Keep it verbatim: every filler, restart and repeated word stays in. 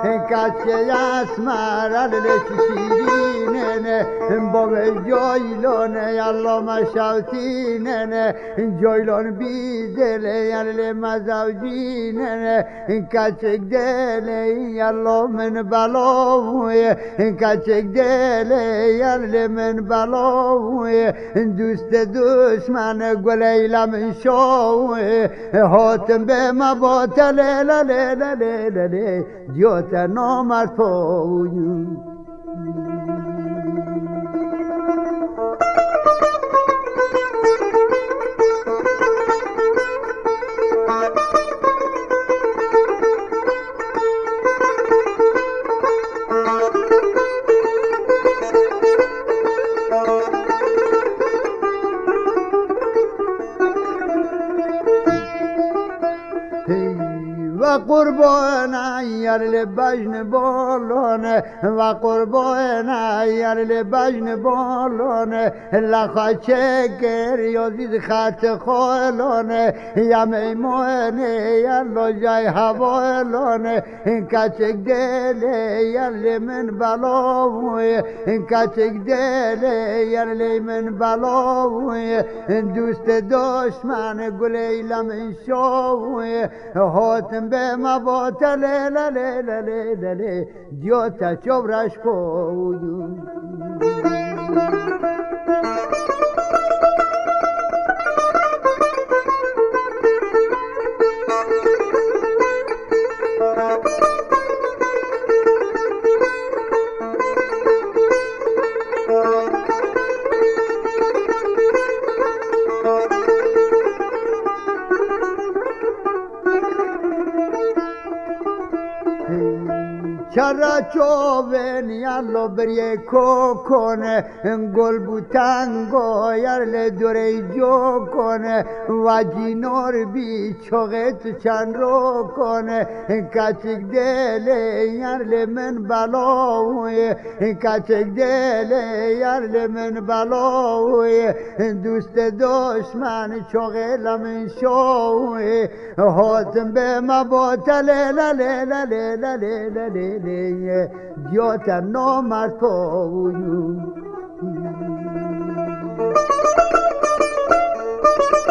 کچه اسمر علی چشیرینه با جایلان یالا مشاوتینه جایلان بیدله علی مزوجینه کچه دله یالا من بلاوی کچه دله یالا من بلاوی دوست دشمن گلیلا من شوی هاتم به مباتل لله لله لله دیوت نامرد پویو و قربان یارل بجن بالونه و قربان یارل بجن بالونه لخا چکر یازید خط خالونه یا میمونه یالو جای حوالونه کچک دله یارل من بلاوی کچک دله یارل من بلاوی دوست دشمن گلیلا من شوی هاتم به مباتل لله لله لله دیوتا چوبرش پویو چرا چوبن یالو بریه کو کنه گل بوتنگو یارل دوره جو کنه و جینور بی چوغت چند رو کنه کچک دله یارل من بلاوی کچک دله یارل من بلاوی دوست دشمن چوغل من شوی هاتم به مباتل لله لله لله لله دیوتا نامرد پویو